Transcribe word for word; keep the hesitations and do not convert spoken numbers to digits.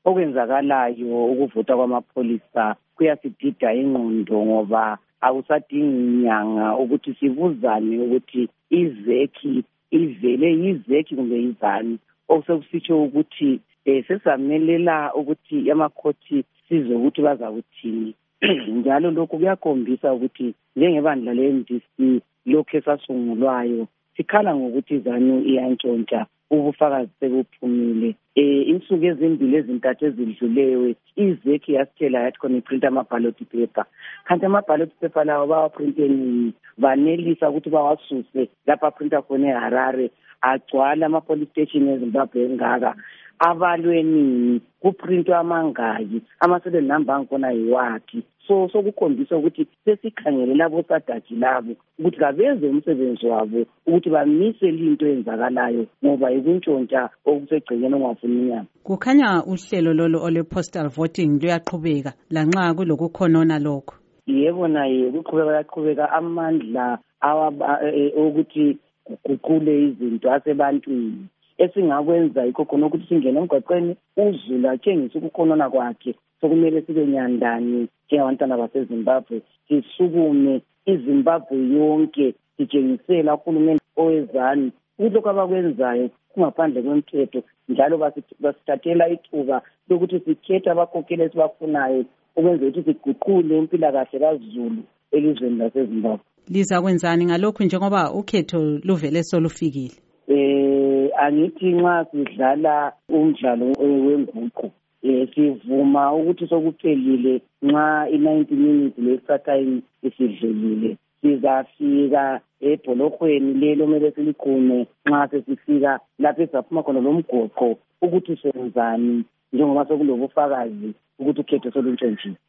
okwenzakalayo ukuvota kwamapholisa kuyasidida ingqondo ngoba akusadingi inyanga ukuthi sibuzane ukuthi izekhi ivele yizekhi kumbe yizani, okusekusitsho ukuthi eh, sesamelela ukuthi amakhothi sizwe ukuthi bazakuthini. Njalo lokhu kuyakhombisa ukuthi njengebandla le-M D C lokhu esasungulwayo sikhala ngokuthi izanu iyantshontsha, ubufakazi sebuphumile. Eh insuku ezimbili ezintathu ezidluleyo izekhi yasitshela yathi khona iprint ama-ballot paper, kanti ama-ballot paper lawo bawaprinte nini, banelisa ukuthi bawasuse lapha printa khona eHarare agcwala ama-police station eZimbabwe engaka, abalwe nini, kuprintwa amangaki, ama-serial number angkhona yiwakhi. So sokukhombisa ukuthi sesikhangele labo sadaji labo ukuthi kabenze umsebenzi wabo ukuthi bamise into eyenzakalayo ngoba ikuntshontsha okusegcekeni ongafuni inyama. Kukhanya uhlelo lolo ole-postal voting luyaqhubeka lanxa kulokukhonona lokho. Yebo naye kuqhubeka yaqhubeka amandla ukuthi kuguqule izinto asebantwini. Esingakwenza yikho khona ukuthi singene emgwaqweni uZulu atshengise ukukhonona kwakhe, sokumele sibe nyandani njengabantwana baseZimbabwe, sisukume iZimbabwe yonke sitshengisela uhulumeni owezani ukuthi lokho abakwenzayo kungaphandle kwemthetho, njalo basithathela ithuba lokuthi sikhethe abakhokheli esibafunayo ukwenza ukuthi siguqule impilakahle kaZulu elizweni laseZimbabwe. Liza kwenzani ngalokhu njengoba ukhetho luvele solufikile? Eh angithi nxa sidlala umdlalo wenguqu eh sivuma ukuthi sokuphelile nxa i-ninety minutes le-extra time isidlulile, sizafika ebholokweni lelo mele siligqume nxa sesifika lapho esaphuma khona lomgoqo ukuthi senzani njengoba sokulobufakazi ukuthi ukhetho soluntshontshiwe.